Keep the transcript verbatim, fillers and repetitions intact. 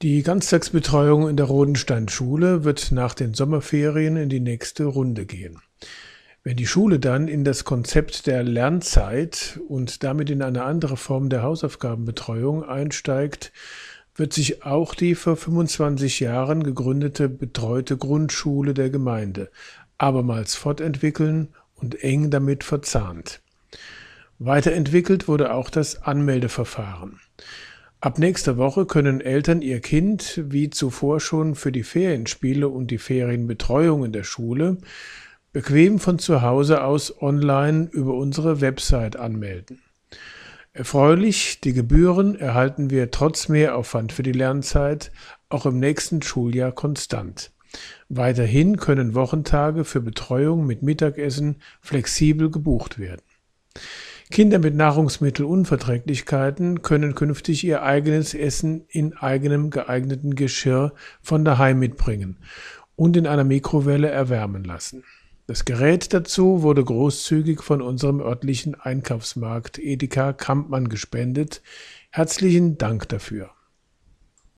Die Ganztagsbetreuung in der Rodensteinschule wird nach den Sommerferien in die nächste Runde gehen. Wenn die Schule dann in das Konzept der Lernzeit und damit in eine andere Form der Hausaufgabenbetreuung einsteigt, wird sich auch die vor fünfundzwanzig Jahren gegründete betreute Grundschule der Gemeinde abermals fortentwickeln und eng damit verzahnt. Weiterentwickelt wurde auch das Anmeldeverfahren. Ab nächster Woche können Eltern ihr Kind, wie zuvor schon für die Ferienspiele und die Ferienbetreuung in der Schule, bequem von zu Hause aus online über unsere Website anmelden. Erfreulich, die Gebühren erhalten wir trotz Mehraufwand für die Lernzeit auch im nächsten Schuljahr konstant. Weiterhin können Wochentage für Betreuung mit Mittagessen flexibel gebucht werden. Kinder mit Nahrungsmittelunverträglichkeiten können künftig ihr eigenes Essen in eigenem geeigneten Geschirr von daheim mitbringen und in einer Mikrowelle erwärmen lassen. Das Gerät dazu wurde großzügig von unserem örtlichen Einkaufsmarkt Edeka Kampmann gespendet. Herzlichen Dank dafür.